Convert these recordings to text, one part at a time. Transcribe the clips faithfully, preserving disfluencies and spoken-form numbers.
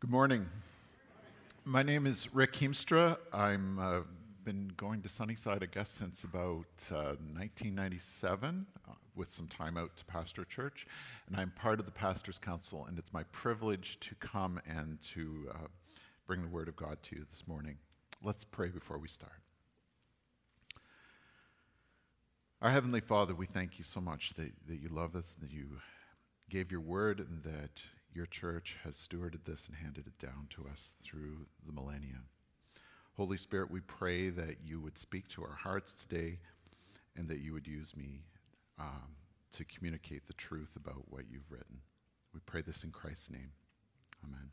Good morning. My name is Rick Heemstra. I'm uh, been going to Sunnyside, I guess, since about uh, nineteen ninety-seven, uh, with some time out to pastor church. And I'm part of the Pastors' Council, and it's my privilege to come and to uh, bring the Word of God to you this morning. Let's pray before we start. Our Heavenly Father, we thank you so much that, that you love us, that you gave your Word, and that your church has stewarded this and handed it down to us through the millennia. Holy Spirit, we pray that you would speak to our hearts today and that you would use me um, to communicate the truth about what you've written. We pray this in Christ's name. Amen.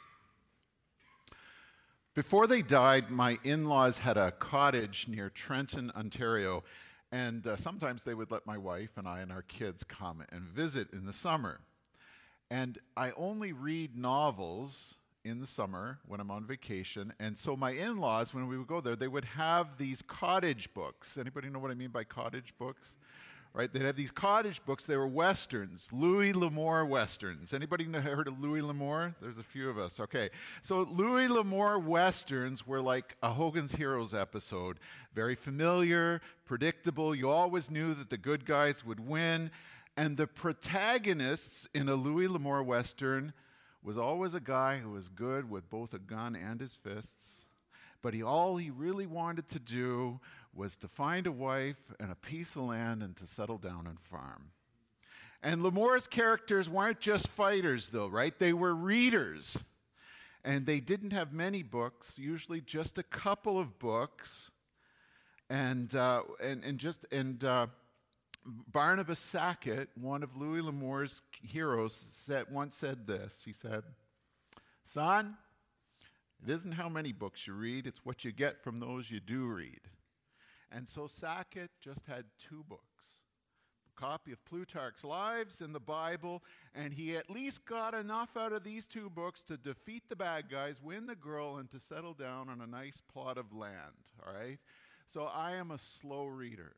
Before they died, my in-laws had a cottage near Trenton, Ontario, and uh, sometimes they would let my wife and I and our kids come and visit in the summer. And I only read novels in the summer when I'm on vacation. And so my in-laws, when we would go there, they would have these cottage books. Anybody know what I mean by cottage books? Right? They'd have these cottage books. They were Westerns, Louis L'Amour Westerns. Anybody know, heard of Louis L'Amour? There's a few of us. Okay. So Louis L'Amour Westerns were like a Hogan's Heroes episode. Very familiar, predictable. You always knew that the good guys would win. And the protagonists in a Louis L'Amour Western was always a guy who was good with both a gun and his fists. But he, all he really wanted to do was to find a wife and a piece of land and to settle down and farm. And L'Amour's characters weren't just fighters, though, right? They were readers. And they didn't have many books, usually just a couple of books. And, uh, and, and just... and. Uh, Barnabas Sackett, one of Louis L'Amour's heroes, said, once said this. He said, "Son, it isn't how many books you read, it's what you get from those you do read." And so Sackett just had two books, a copy of Plutarch's Lives and the Bible, and he at least got enough out of these two books to defeat the bad guys, win the girl, and to settle down on a nice plot of land, all right? So I am a slow reader.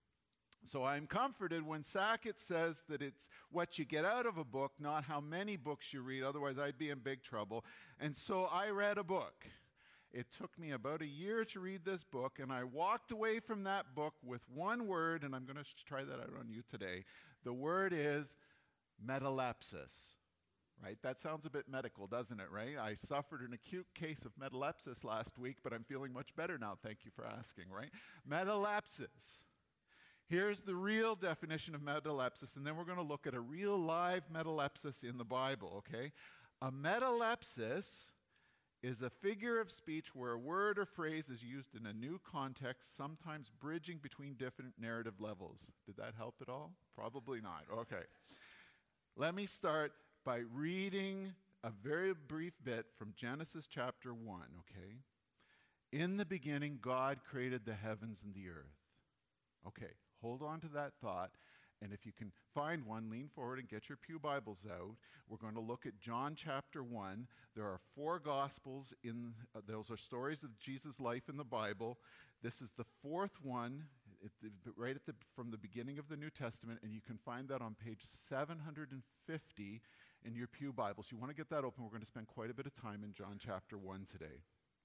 So I'm comforted when Sackett says that it's what you get out of a book, not how many books you read. Otherwise, I'd be in big trouble. And so I read a book. It took me about a year to read this book, and I walked away from that book with one word, and I'm going to try that out on you today. The word is metalepsis. Right? That sounds a bit medical, doesn't it, right? I suffered an acute case of metalepsis last week, but I'm feeling much better now. Thank you for asking, right? Metalepsis. Here's the real definition of metalepsis, and then we're going to look at a real live metalepsis in the Bible, okay? A metalepsis is a figure of speech where a word or phrase is used in a new context, sometimes bridging between different narrative levels. Did that help at all? Probably not. Okay. Let me start by reading a very brief bit from Genesis chapter one, okay? In the beginning, God created the heavens and the earth. Okay. Hold on to that thought, and if you can find one, lean forward and get your pew Bibles out. We're going to look at John chapter one. There are four Gospels. in. Uh, those are stories of Jesus' life in the Bible. This is the fourth one, at the, right at the, from the beginning of the New Testament, and you can find that on page seven hundred fifty in your pew Bibles. You want to get that open. We're going to spend quite a bit of time in John chapter one today.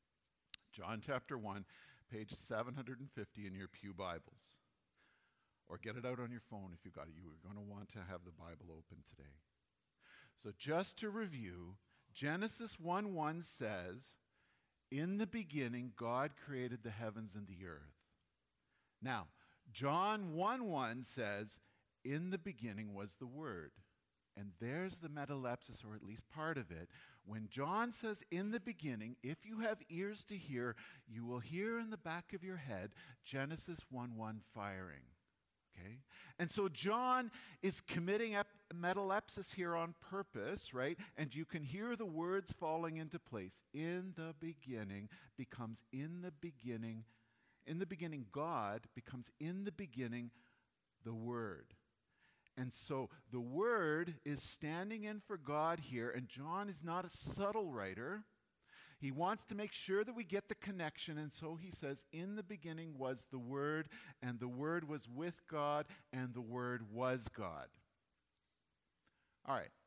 John chapter one, page seven hundred fifty in your pew Bibles. Or get it out on your phone if you've got it. You are going to want to have the Bible open today. So just to review, Genesis one one says, "In the beginning, God created the heavens and the earth." Now, John one one says, "In the beginning was the Word." And there's the metalepsis, or at least part of it. When John says, "In the beginning," if you have ears to hear, you will hear in the back of your head Genesis one one firing. Okay? And so John is committing ep- metalepsis here on purpose, right? And you can hear the words falling into place. In the beginning becomes in the beginning. In the beginning, God becomes in the beginning the Word. And so the Word is standing in for God here, and John is not a subtle writer. He wants to make sure that we get the connection, and so he says, "In the beginning was the Word, and the Word was with God, and the Word was God." All right.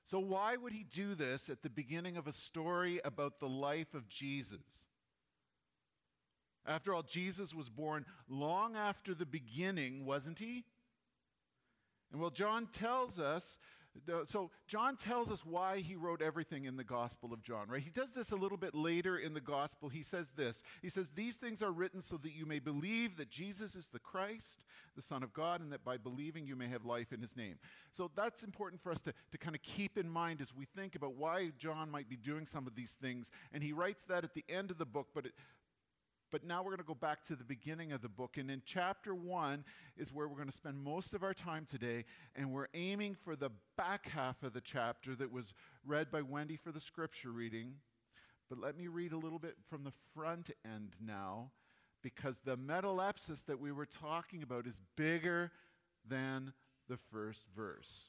So why would he do this at the beginning of a story about the life of Jesus? After all, Jesus was born long after the beginning, wasn't he? And well, John tells us, so John tells us why he wrote everything in the Gospel of John, right? He does this a little bit later in the Gospel. He says this. He says, these things are written so that you may believe that Jesus is the Christ, the Son of God, and that by believing you may have life in his name. So that's important for us to, to kind of keep in mind as we think about why John might be doing some of these things. And he writes that at the end of the book, but it, But now we're going to go back to the beginning of the book. And in chapter one is where we're going to spend most of our time today. And we're aiming for the back half of the chapter that was read by Wendy for the scripture reading. But let me read a little bit from the front end now, because the metalepsis that we were talking about is bigger than the first verse.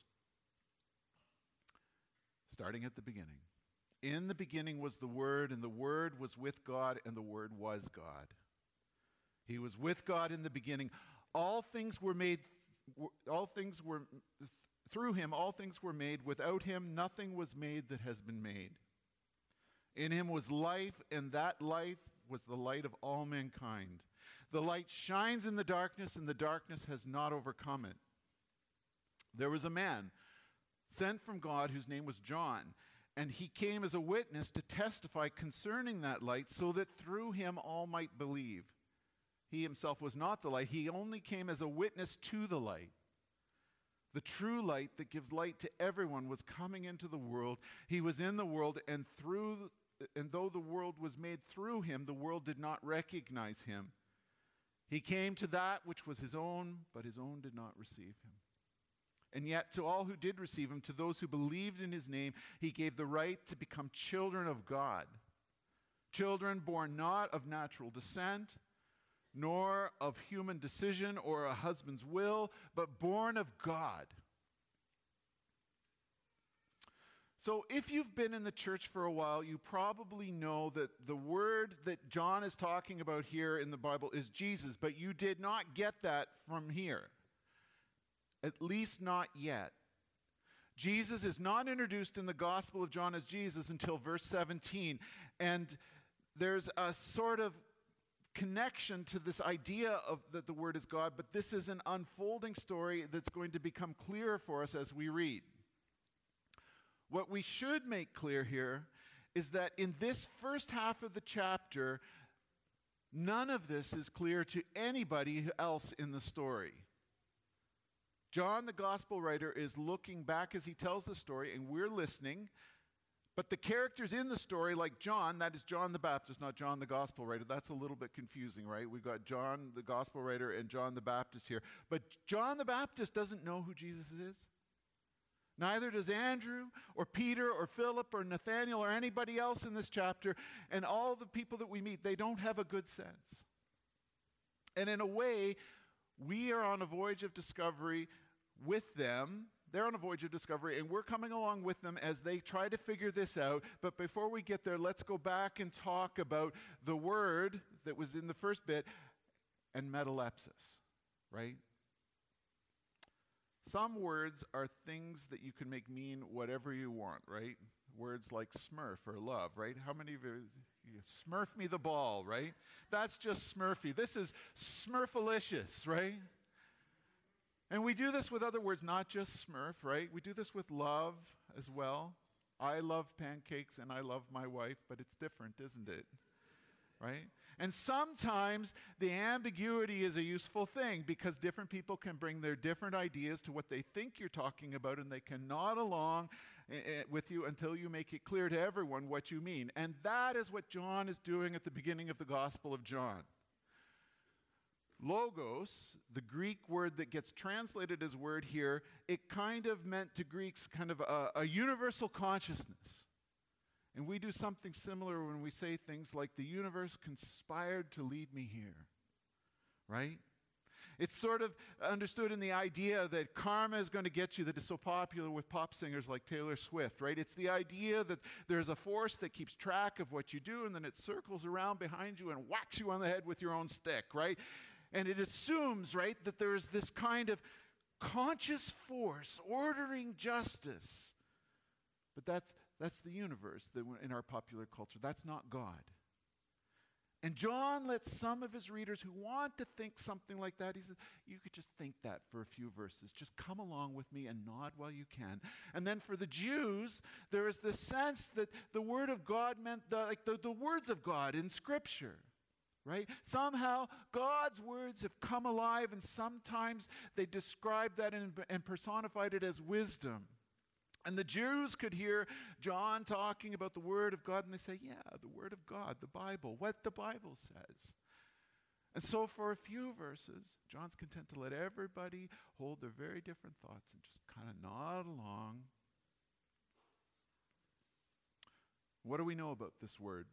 Starting at the beginning. In the beginning was the Word, and the Word was with God, and the Word was God. He was with God in the beginning. All things were made, th- all things were, th- through him, all things were made. Without him, nothing was made that has been made. In him was life, and that life was the light of all mankind. The light shines in the darkness, and the darkness has not overcome it. There was a man sent from God whose name was John. And he came as a witness to testify concerning that light, so that through him all might believe. He himself was not the light. He only came as a witness to the light. The true light that gives light to everyone was coming into the world. He was in the world, and through, and though the world was made through him, the world did not recognize him. He came to that which was his own, but his own did not receive him. And yet to all who did receive him, to those who believed in his name, he gave the right to become children of God. Children born not of natural descent, nor of human decision or a husband's will, but born of God. So if you've been in the church for a while, you probably know that the word that John is talking about here in the Bible is Jesus, but you did not get that from here. At least not yet. Jesus is not introduced in the Gospel of John as Jesus until verse seventeen. And there's a sort of connection to this idea of that the Word is God, but this is an unfolding story that's going to become clearer for us as we read. What we should make clear here is that in this first half of the chapter, none of this is clear to anybody else in the story. John, the gospel writer, is looking back as he tells the story, and we're listening. But the characters in the story, like John, that is John the Baptist, not John the gospel writer. That's a little bit confusing, right? We've got John the gospel writer and John the Baptist here. But John the Baptist doesn't know who Jesus is. Neither does Andrew or Peter or Philip or Nathaniel or anybody else in this chapter. And all the people that we meet, they don't have a good sense. And in a way, we are on a voyage of discovery with them. They're on a voyage of discovery, and we're coming along with them as they try to figure this out. But before we get there, let's go back and talk about the word that was in the first bit and metalepsis, right? Some words are things that you can make mean whatever you want, right? Words like smurf or love, right? How many of you, you smurf me the ball, right? That's just smurfy. This is smurfalicious, right? And we do this with other words, not just smurf, right? We do this with love as well. I love pancakes and I love my wife, but it's different, isn't it? Right? And sometimes the ambiguity is a useful thing because different people can bring their different ideas to what they think you're talking about, and they can nod along uh, with you until you make it clear to everyone what you mean. And that is what John is doing at the beginning of the Gospel of John. Logos, the Greek word that gets translated as word here, it kind of meant to Greeks kind of a, a universal consciousness. And we do something similar when we say things like, the universe conspired to lead me here, right? It's sort of understood in the idea that karma is going to get you, that is so popular with pop singers like Taylor Swift, right? It's the idea that there's a force that keeps track of what you do, and then it circles around behind you and whacks you on the head with your own stick, right? And it assumes, right, that there's this kind of conscious force ordering justice But that's, that's the universe that in our popular culture. That's not God. And John lets some of his readers who want to think something like that, he says, you could just think that for a few verses. Just come along with me and nod while you can. And then for the Jews, there is this sense that the word of God meant the, like the, the words of God in Scripture. Right? Somehow God's words have come alive, and sometimes they describe that and, and personified it as wisdom. And the Jews could hear John talking about the Word of God, and they say, yeah, the Word of God, the Bible, what the Bible says. And so for a few verses, John's content to let everybody hold their very different thoughts and just kind of nod along. What do we know about this Word?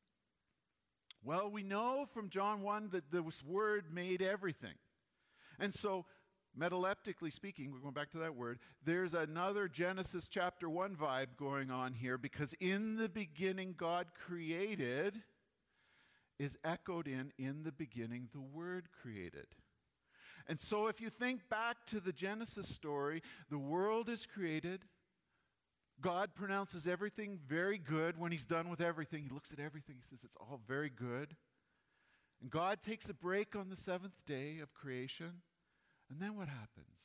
Well, we know from John one that this Word made everything. And so metaleptically speaking, we're going back to that word, there's another Genesis chapter one vibe going on here, because in the beginning God created is echoed in, in the beginning the Word created. And so if you think back to the Genesis story, the world is created. God pronounces everything very good. When he's done with everything, he looks at everything, he says it's all very good. And God takes a break on the seventh day of creation. And then what happens?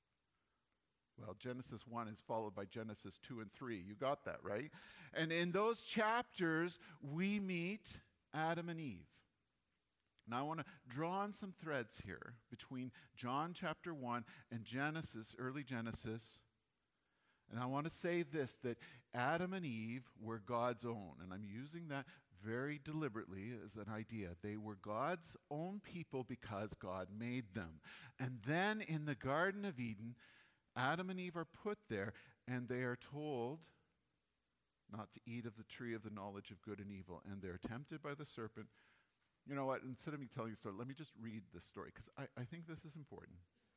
Well, Genesis one is followed by Genesis two and three. You got that, right? And in those chapters, we meet Adam and Eve. Now I want to draw on some threads here between John chapter one and Genesis, early Genesis. And I want to say this, that Adam and Eve were God's own. And I'm using that very deliberately as an idea. They were God's own people because God made them. And then in the Garden of Eden, Adam and Eve are put there, and they are told not to eat of the tree of the knowledge of good and evil. And they're tempted by the serpent. You know what? Instead of me telling you a story, let me just read this story, because I, I think this is important.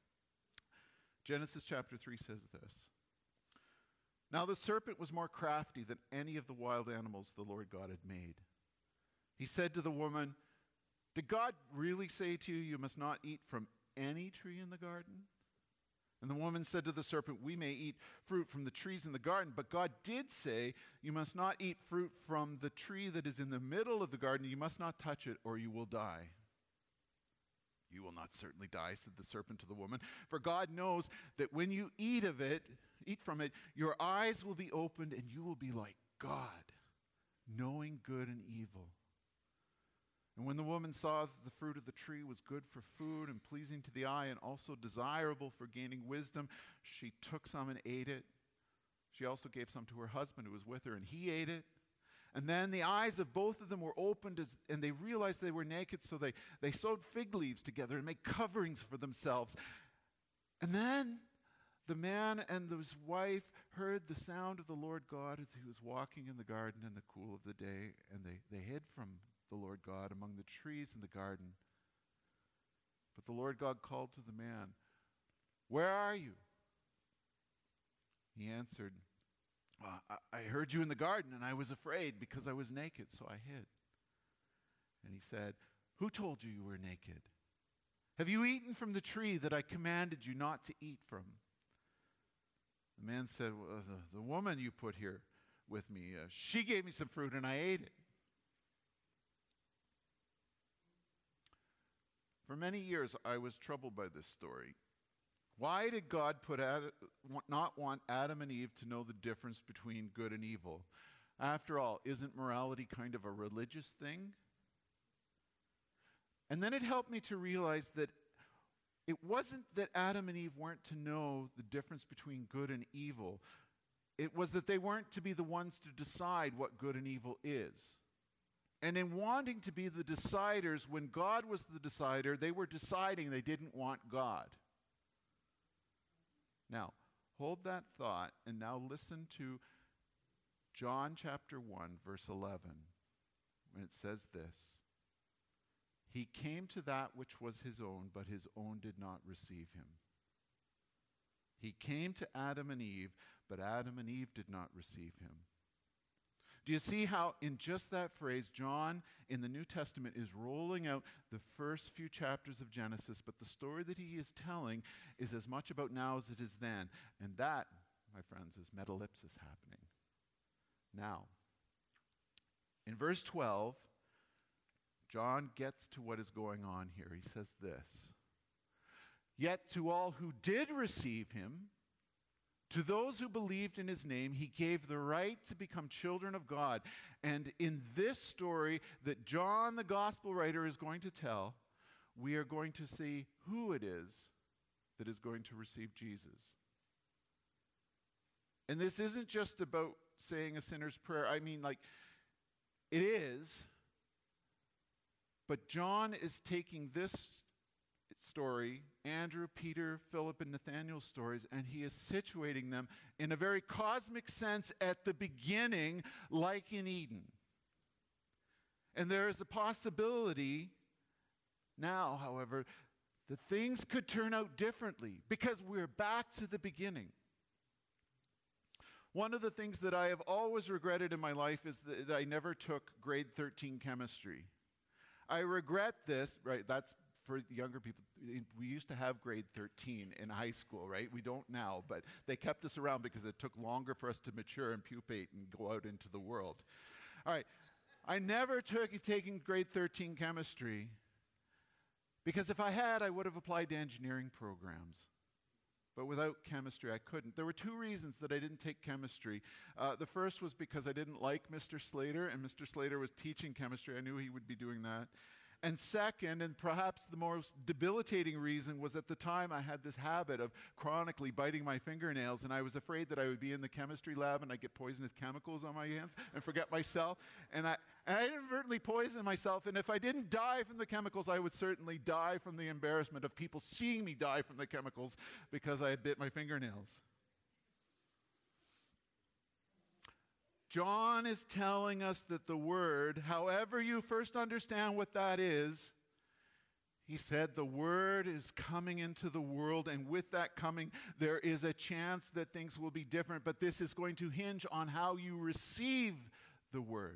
Genesis chapter three says this. Now the serpent was more crafty than any of the wild animals the Lord God had made. He said to the woman, did God really say to you, you must not eat from any tree in the garden? And the woman said to the serpent, we may eat fruit from the trees in the garden, but God did say, you must not eat fruit from the tree that is in the middle of the garden. You must not touch it, or you will die. You will not certainly die, said the serpent to the woman, for God knows that when you eat of it, eat from it, your eyes will be opened, and you will be like God, knowing good and evil. And when the woman saw that the fruit of the tree was good for food and pleasing to the eye and also desirable for gaining wisdom, she took some and ate it. She also gave some to her husband who was with her, and he ate it. And then the eyes of both of them were opened, as, and they realized they were naked, so they, they sewed fig leaves together and made coverings for themselves. And then the man and his wife heard the sound of the Lord God as he was walking in the garden in the cool of the day, and they, they hid from the Lord God among the trees in the garden. But the Lord God called to the man, where are you? He answered, well, I, I heard you in the garden, and I was afraid because I was naked, so I hid. And he said, who told you you were naked? Have you eaten from the tree that I commanded you not to eat from? The man said, well, the, the woman you put here with me, uh, she gave me some fruit and I ate it. For many years, I was troubled by this story. Why did God put Ad, not want Adam and Eve to know the difference between good and evil? After all, isn't morality kind of a religious thing? And then it helped me to realize that it wasn't that Adam and Eve weren't to know the difference between good and evil. It was that they weren't to be the ones to decide what good and evil is. And in wanting to be the deciders, when God was the decider, they were deciding they didn't want God. Now, hold that thought, and now listen to John chapter one, verse eleven, when it says this. He came to that which was his own, but his own did not receive him. He came to Adam and Eve, but Adam and Eve did not receive him. Do you see how in just that phrase, John in the New Testament is rolling out the first few chapters of Genesis, but the story that he is telling is as much about now as it is then. And that, my friends, is metalepsis happening. Now, in verse twelve, John gets to what is going on here. He says this, "Yet to all who did receive him, to those who believed in his name, he gave the right to become children of God." And in this story that John, the gospel writer, is going to tell, we are going to see who it is that is going to receive Jesus. And this isn't just about saying a sinner's prayer. I mean, like, it is. But John is taking this story, Andrew, Peter, Philip, and Nathanael's stories, and he is situating them in a very cosmic sense at the beginning, like in Eden. And there is a possibility now, however, that things could turn out differently because we're back to the beginning. One of the things that I have always regretted in my life is that I never took grade thirteen chemistry. I regret this, right? That's for younger people. We used to have grade thirteen in high school, right? We don't now, but they kept us around because it took longer for us to mature and pupate and go out into the world. All right, I never took taking grade thirteen chemistry because if I had, I would have applied to engineering programs. But without chemistry, I couldn't. There were two reasons that I didn't take chemistry. Uh, the first was because I didn't like Mister Slater, and Mister Slater was teaching chemistry. I knew he would be doing that. And second, and perhaps the most debilitating reason, was at the time I had this habit of chronically biting my fingernails, and I was afraid that I would be in the chemistry lab and I'd get poisonous chemicals on my hands and forget myself. And I, and I inadvertently poisoned myself, and if I didn't die from the chemicals, I would certainly die from the embarrassment of people seeing me die from the chemicals because I had bit my fingernails. John is telling us that the Word, however you first understand what that is, he said the Word is coming into the world, and with that coming, there is a chance that things will be different, but this is going to hinge on how you receive the Word.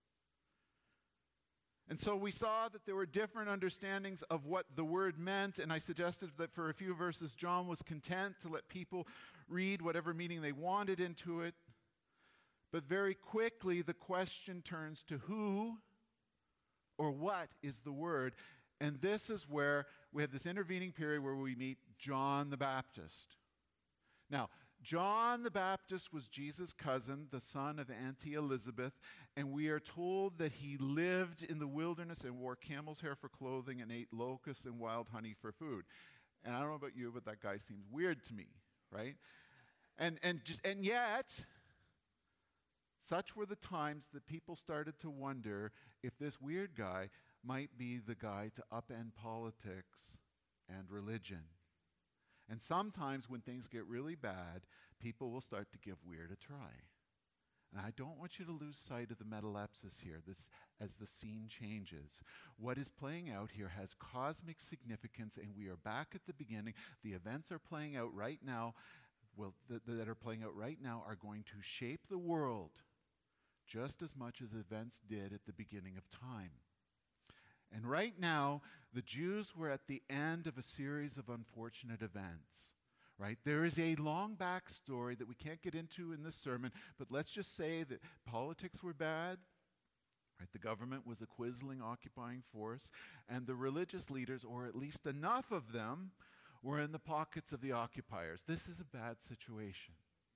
And so we saw that there were different understandings of what the Word meant, and I suggested that for a few verses, John was content to let people read whatever meaning they wanted into it. But very quickly, the question turns to who or what is the Word? And this is where we have this intervening period where we meet John the Baptist. Now, John the Baptist was Jesus' cousin, the son of Auntie Elizabeth, and we are told that he lived in the wilderness and wore camel's hair for clothing and ate locusts and wild honey for food. And I don't know about you, but that guy seems weird to me, right? And and just and yet, such were the times that people started to wonder if this weird guy might be the guy to upend politics and religion. And sometimes when things get really bad, people will start to give weird a try. And I don't want you to lose sight of the metalepsis here this, as the scene changes. What is playing out here has cosmic significance, and we are back at the beginning. The events are playing out right now, well, th- that are playing out right now are going to shape the world just as much as events did at the beginning of time. And right now, the Jews were at the end of a series of unfortunate events, right? There is a long backstory that we can't get into in this sermon, but let's just say that politics were bad, right? The government was a quisling, occupying force, and the religious leaders, or at least enough of them, were in the pockets of the occupiers. This is a bad situation.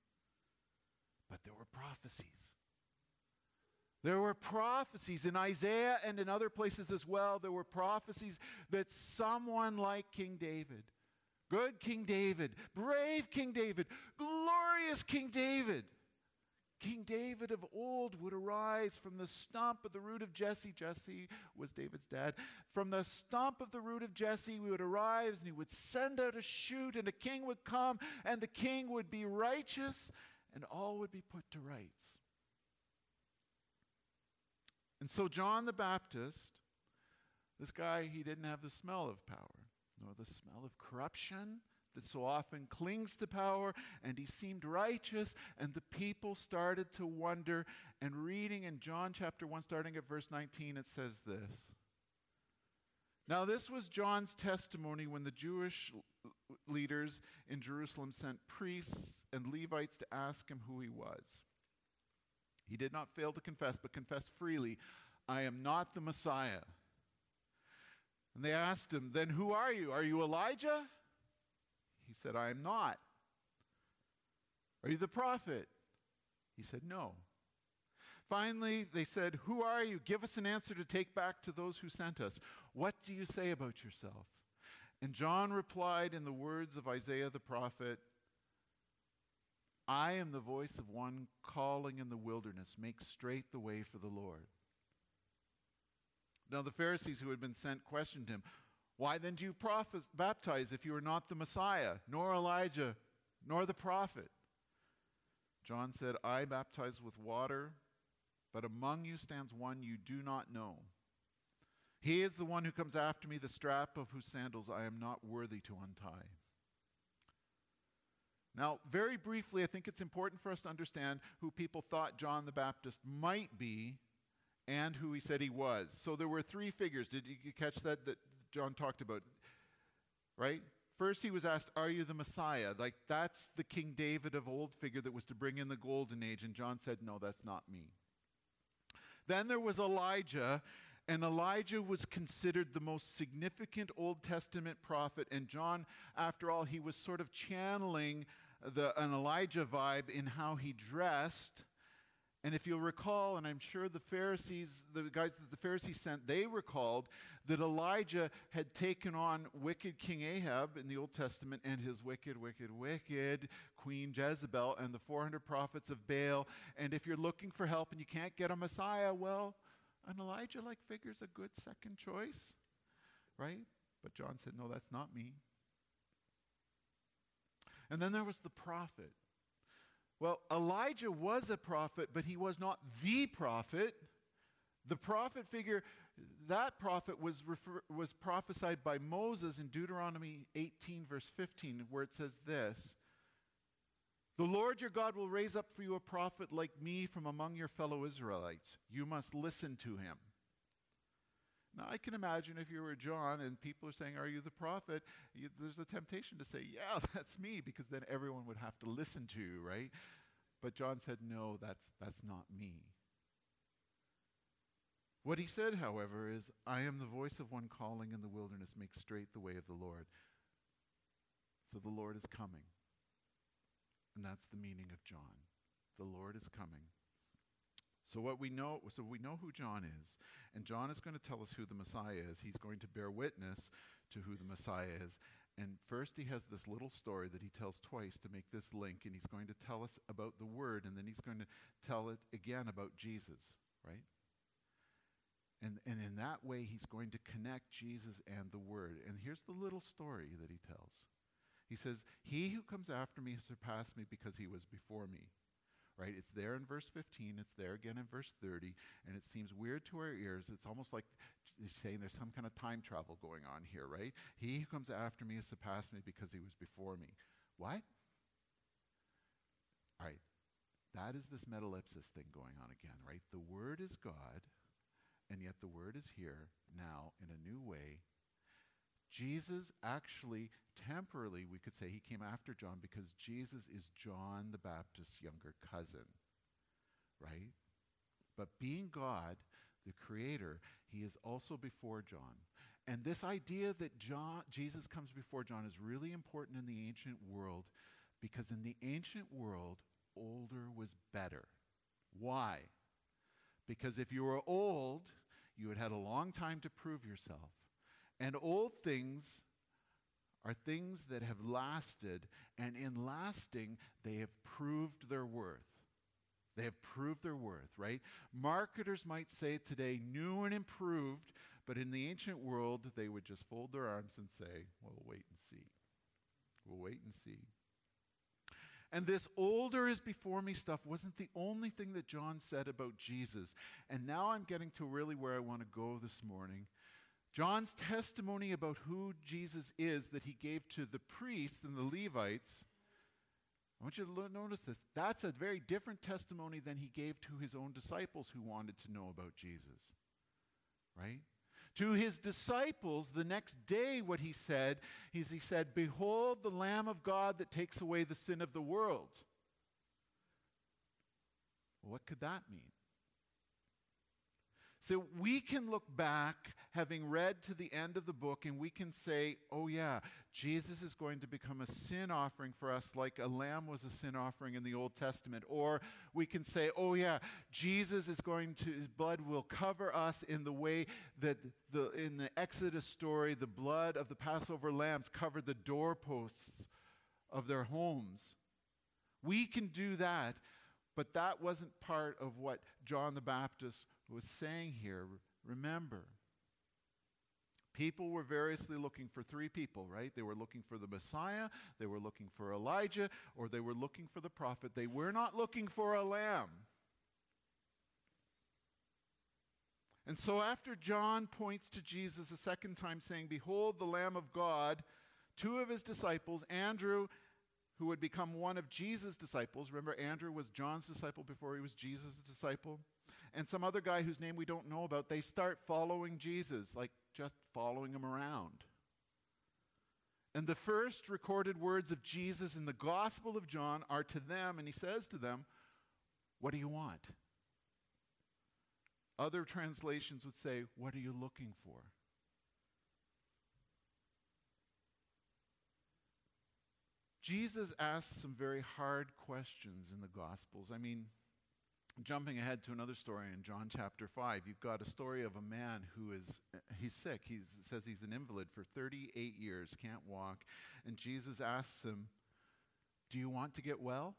But there were prophecies. There were prophecies in Isaiah and in other places as well. There were prophecies that someone like King David, good King David, brave King David, glorious King David, King David of old would arise from the stump of the root of Jesse. Jesse was David's dad. From the stump of the root of Jesse, he would arise and he would send out a shoot, and a king would come, and the king would be righteous, and all would be put to rights. And so John the Baptist, this guy, he didn't have the smell of power, nor the smell of corruption that so often clings to power, and he seemed righteous, and the people started to wonder. And reading in John chapter one, starting at verse nineteen, it says this. Now this was John's testimony when the Jewish leaders in Jerusalem sent priests and Levites to ask him who he was. He did not fail to confess, but confessed freely, I am not the Messiah. And they asked him, then who are you? Are you Elijah? He said, I am not. Are you the prophet? He said, no. Finally, they said, who are you? Give us an answer to take back to those who sent us. What do you say about yourself? And John replied in the words of Isaiah the prophet, I am the voice of one calling in the wilderness, make straight the way for the Lord. Now the Pharisees who had been sent questioned him, why then do you prophes- baptize if you are not the Messiah, nor Elijah, nor the prophet? John said, I baptize with water, but among you stands one you do not know. He is the one who comes after me, the strap of whose sandals I am not worthy to untie. Now, very briefly, I think it's important for us to understand who people thought John the Baptist might be and who he said he was. So there were three figures. Did you catch that that John talked about? Right? First, he was asked, are you the Messiah? Like, that's the King David of old figure that was to bring in the golden age. And John said, no, that's not me. Then there was Elijah, and Elijah was considered the most significant Old Testament prophet. And John, after all, he was sort of channeling the, an Elijah vibe in how he dressed. And if you'll recall, and I'm sure the Pharisees, the guys that the Pharisees sent, they recalled that Elijah had taken on wicked King Ahab in the Old Testament and his wicked, wicked, wicked Queen Jezebel and the four hundred prophets of Baal. And if you're looking for help and you can't get a Messiah, well, an Elijah-like figure's a good second choice, right? But John said, no, that's not me. And then there was the prophet. Well, Elijah was a prophet, but he was not the prophet. The prophet figure, that prophet was refer, was prophesied by Moses in Deuteronomy eighteen, verse fifteen, where it says this, the Lord your God will raise up for you a prophet like me from among your fellow Israelites. You must listen to him. Now, I can imagine if you were John and people are saying, are you the prophet? You, there's a temptation to say, yeah, that's me, because then everyone would have to listen to you, right? But John said, no, that's, that's not me. What he said, however, is, I am the voice of one calling in the wilderness, make straight the way of the Lord. So the Lord is coming. And that's the meaning of John. The Lord is coming. So what we know, so we know who John is, and John is going to tell us who the Messiah is. He's going to bear witness to who the Messiah is. And first he has this little story that he tells twice to make this link, and he's going to tell us about the Word, and then he's going to tell it again about Jesus, right? And, and in that way, he's going to connect Jesus and the Word. And here's the little story that he tells. He says, he who comes after me has surpassed me because he was before me. Right? It's there in verse fifteen. It's there again in verse thirty. And it seems weird to our ears. It's almost like saying there's some kind of time travel going on here, right? He who comes after me has surpassed me because he was before me. What? All right. That is this metalepsis thing going on again, right? The Word is God, and yet the Word is here now in a new way. Jesus actually, temporarily, we could say he came after John because Jesus is John the Baptist's younger cousin, right? But being God, the Creator, he is also before John. And this idea that John, Jesus comes before John is really important in the ancient world because in the ancient world, older was better. Why? Because if you were old, you had had a long time to prove yourself. And old things are things that have lasted, and in lasting, they have proved their worth. They have proved their worth, right? Marketers might say today, new and improved, but in the ancient world, they would just fold their arms and say, well, we'll wait and see. We'll wait and see. And this older is before me stuff wasn't the only thing that John said about Jesus. And now I'm getting to really where I want to go this morning. John's testimony about who Jesus is that he gave to the priests and the Levites, I want you to notice this. That's a very different testimony than he gave to his own disciples who wanted to know about Jesus, right? To his disciples, the next day what he said is he said, behold the Lamb of God that takes away the sin of the world. What could that mean? So we can look back, having read to the end of the book, and we can say, oh yeah, Jesus is going to become a sin offering for us like a lamb was a sin offering in the Old Testament. Or we can say, oh yeah, Jesus is going to, his blood will cover us in the way that the in the Exodus story, the blood of the Passover lambs covered the doorposts of their homes. We can do that, but that wasn't part of what John the Baptist was saying here. Remember, people were variously looking for three people, right? They were looking for the Messiah, they were looking for Elijah, or they were looking for the prophet. They were not looking for a lamb. And so after John points to Jesus a second time saying, behold the Lamb of God, two of his disciples, Andrew, who would become one of Jesus' disciples. Remember, Andrew was John's disciple before he was Jesus' disciple. And some other guy whose name we don't know about, they start following Jesus, like just following him around. And the first recorded words of Jesus in the Gospel of John are to them, and he says to them, what do you want? Other translations would say, what are you looking for? Jesus asks some very hard questions in the Gospels. I mean, jumping ahead to another story in John chapter five, you've got a story of a man who is, he's sick. He says he's an invalid for thirty-eight years, can't walk. And Jesus asks him, do you want to get well?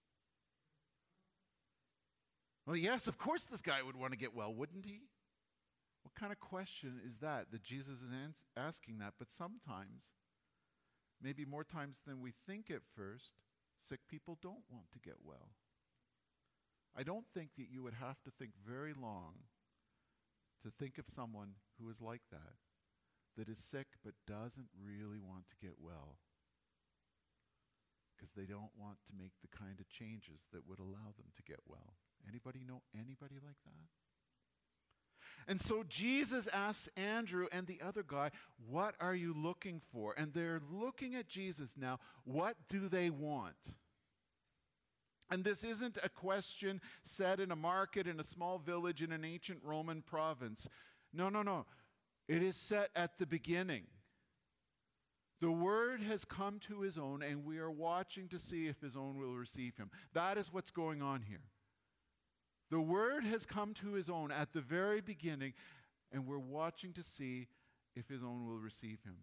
Well, yes, of course this guy would want to get well, wouldn't he? What kind of question is that, that Jesus is ans- asking that? But sometimes, maybe more times than we think at first, sick people don't want to get well. I don't think that you would have to think very long to think of someone who is like that, that is sick but doesn't really want to get well because they don't want to make the kind of changes that would allow them to get well. Anybody know anybody like that? And so Jesus asks Andrew and the other guy, what are you looking for? And they're looking at Jesus now. What do they want? And this isn't a question said in a market in a small village in an ancient Roman province. No, no, no. It is set at the beginning. The word has come to his own, and we are watching to see if his own will receive him. That is what's going on here. The word has come to his own at the very beginning, and we're watching to see if his own will receive him.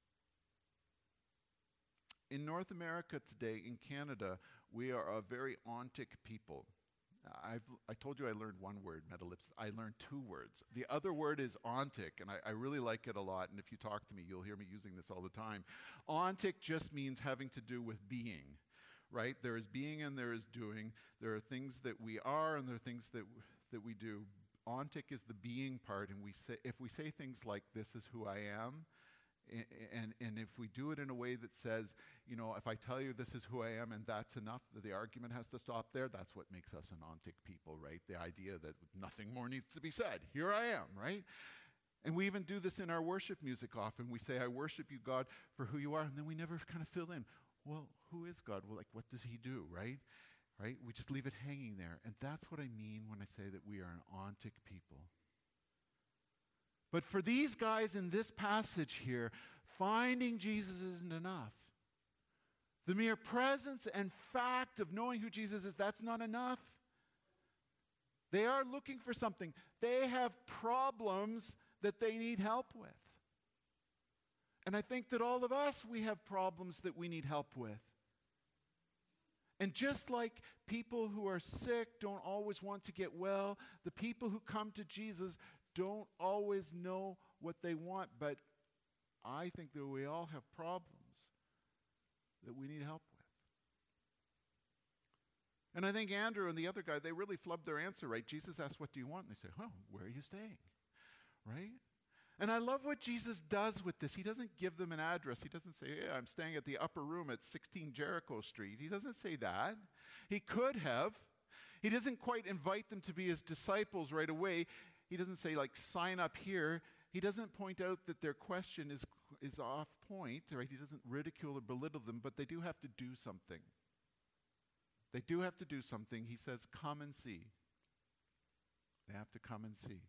In North America today, in Canada, we are a very ontic people. I've, I told you I learned one word, metalepsis. I learned two words. The other word is ontic, and I, I really like it a lot, and if you talk to me, you'll hear me using this all the time. Ontic just means having to do with being, right? There is being and there is doing. There are things that we are and there are things that, that we do. Ontic is the being part, and we say, if we say things like, this is who I am, And, and if we do it in a way that says, you know, if I tell you this is who I am and that's enough, that the argument has to stop there, that's what makes us an ontic people, right? The idea that nothing more needs to be said. Here I am, right? And we even do this in our worship music often. We say, I worship you, God, for who you are, and then we never kind of fill in. Well, who is God? Well, like, what does he do, right? Right? We just leave it hanging there. And that's what I mean when I say that we are an ontic people. But for these guys in this passage here, finding Jesus isn't enough. The mere presence and fact of knowing who Jesus is, that's not enough. They are looking for something. They have problems that they need help with. And I think that all of us, we have problems that we need help with. And just like people who are sick don't always want to get well, the people who come to Jesus don't always know what they want, but I think that we all have problems that we need help with. And I think Andrew and the other guy, they really flubbed their answer, right? Jesus asked, what do you want? And they say, oh, where are you staying? Right? And I love what Jesus does with this. He doesn't give them an address. He doesn't say, yeah, I'm staying at the upper room at sixteen Jericho Street. He doesn't say that. He could have. He doesn't quite invite them to be his disciples right away. He doesn't say, like, sign up here. He doesn't point out that their question is, is off point, right? He doesn't ridicule or belittle them, but they do have to do something. They do have to do something. He says, come and see. They have to come and see.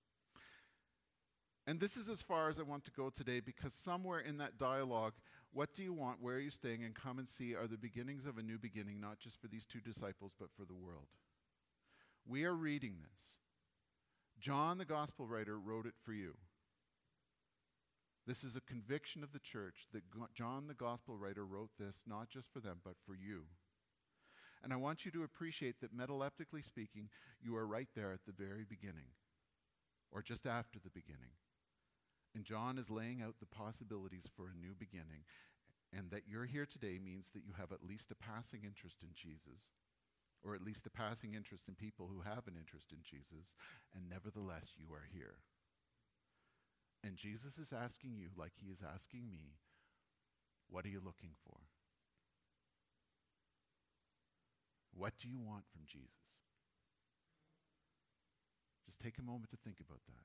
And this is as far as I want to go today, because somewhere in that dialogue, what do you want, where are you staying, and come and see are the beginnings of a new beginning, not just for these two disciples, but for the world. We are reading this. John, the gospel writer, wrote it for you. This is a conviction of the church that Go- John, the gospel writer, wrote this not just for them, but for you. And I want you to appreciate that, metaleptically speaking, you are right there at the very beginning, or just after the beginning. And John is laying out the possibilities for a new beginning. And that you're here today means that you have at least a passing interest in Jesus, or at least a passing interest in people who have an interest in Jesus, and nevertheless you are here. And Jesus is asking you, like he is asking me, what are you looking for? What do you want from Jesus? Just take a moment to think about that.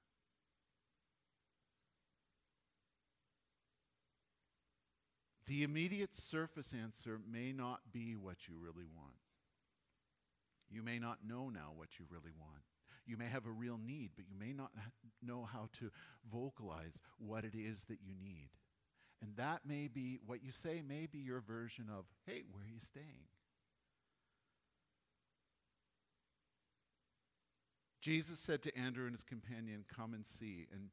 The immediate surface answer may not be what you really want. You may not know now what you really want. You may have a real need, but you may not ha- know how to vocalize what it is that you need. And that may be, what you say may be your version of, hey, where are you staying? Jesus said to Andrew and his companion, come and see. And,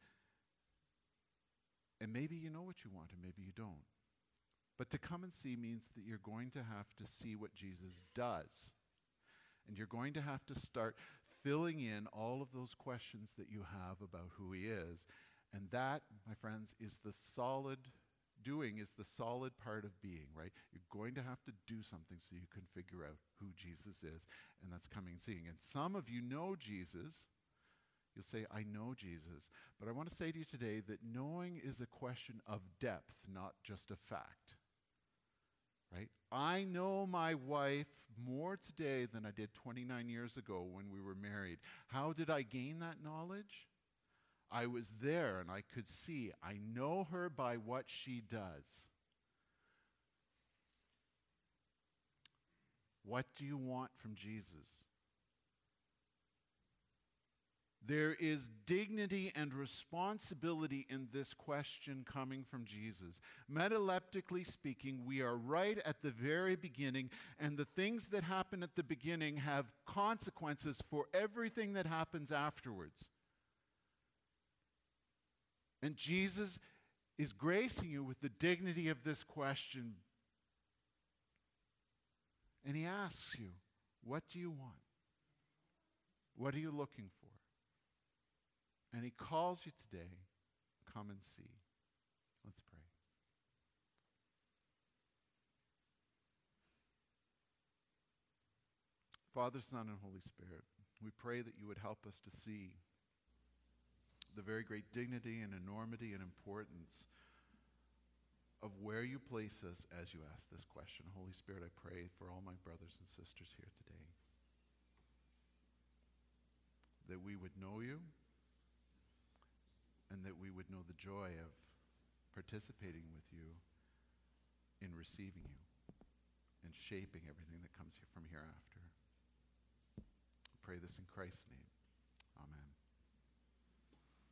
and maybe you know what you want, and maybe you don't. But to come and see means that you're going to have to see what Jesus does. And you're going to have to start filling in all of those questions that you have about who he is. And that, my friends, is the solid, doing is the solid part of being, right? You're going to have to do something so you can figure out who Jesus is, and that's coming and seeing. And some of you know Jesus. You'll say, I know Jesus. But I want to say to you today that knowing is a question of depth, not just a fact. Right? I know my wife more today than I did twenty-nine years ago when we were married. How did I gain that knowledge? I was there and I could see. I know her by what she does. What do you want from Jesus? There is dignity and responsibility in this question coming from Jesus. Metaleptically speaking, we are right at the very beginning, and the things that happen at the beginning have consequences for everything that happens afterwards. And Jesus is gracing you with the dignity of this question. And he asks you, what do you want? What are you looking for? And he calls you today, come and see. Let's pray. Father, Son, and Holy Spirit, we pray that you would help us to see the very great dignity and enormity and importance of where you place us as you ask this question. Holy Spirit, I pray for all my brothers and sisters here today, that we would know you, and that we would know the joy of participating with you in receiving you and shaping everything that comes here from hereafter. I pray this in Christ's name.